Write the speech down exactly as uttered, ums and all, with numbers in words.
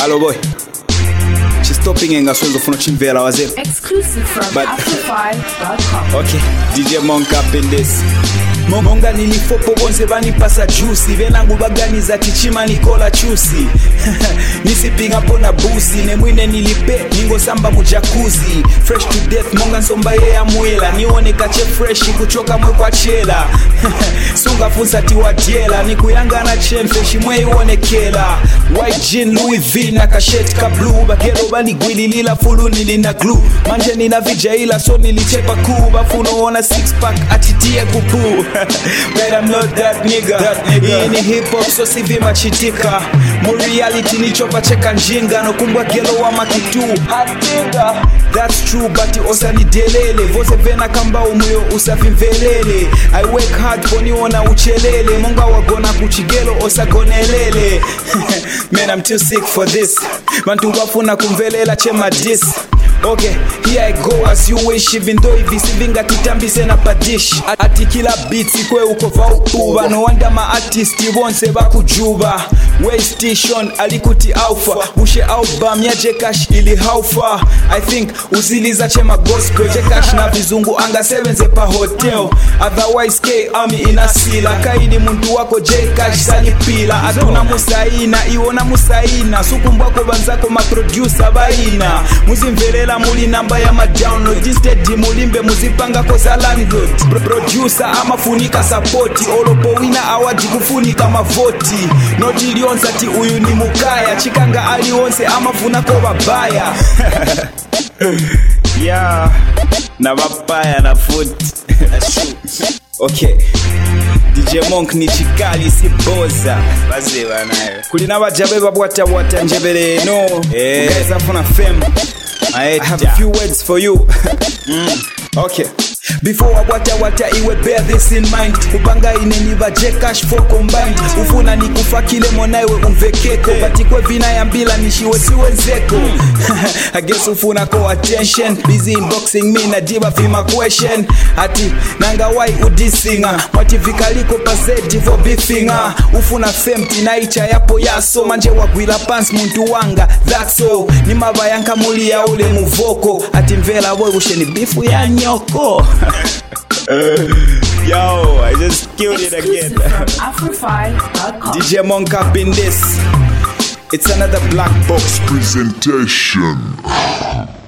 Hello boy. Stopping engasonzo funa chimvela wazelo. Exclusive from Afrofy dot com. Okay, D J Monk up in this. Monga nilifopo bonse banipasa juicy venangu baganiza tichima nikola chusi nisipinga pona busi nemwine nilipe ningo samba mujakuzi fresh to death monga nsomba ye ya mwela nione kache fresh kuchoka mwe kwa chela sunga funsa tiwa diela nikuyanga na chemfe shimwe ione kela white jean Louis V na kashet ka blue bagelo bani gwili lila fulu nilina glue manje nina vija ila so nilichepa kuu bafuno ona six pack atitie kupu but I'm not that nigga, that nigga. In hip hop so sivi machitika mo reality ni chopa cheka njinga no kumbwa gelo wa makitu hatinga. That's true but osa ni delele vose vena kamba umuyo usafi mvelele I work hard koni ona uchelele monga wagona kuchigelo osa gonelele man I'm too sick for this mantu wafuna kumvelela chema dis. Okay, here I go as you wish even though if sivinga kitambise na padish ati kila beats kwe uko vautuba no wonder ma artist bonse bakujuba way station alikuti alpha bushe album ya Jekash ili haufa I think uziliza chema gospel Jekash na vizungu anga sevenze pa hotel otherwise K army inasila kaidi muntu wako Jekash salipila atuna musaina iwona musaina sukumbwako banzako ma producer baina muzimvele la muli namba ya ma download instead mulimbe muzipanga koza landlord producer ama funika support olopo wina award kufunika mavoti not ilionza ti uyu ni mukaya chikanga alionse ama funa ko babaya yeah na bapaya na foot that's true. Okay, D J Monk ni chikali si boza baze banayo kulina bajabe babwata bwata njebele no eh ugeza funa fame. I have a few words for you. mm. Okay. Before I wata wata iwe bear this in mind Upanga ineniva Jekash for combined Ufuna ni kufa kile monaiwe umvekeko Batikwe vina ya mbila nishiwe siwe zeko I guess ufuna ko attention Busy inboxing me na diba fima question Ati nanga wai udisinga Wati vikaliko pazeti for bifinga Ufuna fame tinaicha yapo yaso Manje wagwila pants muntu wanga that's all Ni mabayanka muli ya ule muvoko Ati mvela boy usheni bifu ya nyoko Yo, I just killed it again. Afrofy dot com. D J Monk up in this. It's another Black Box presentation.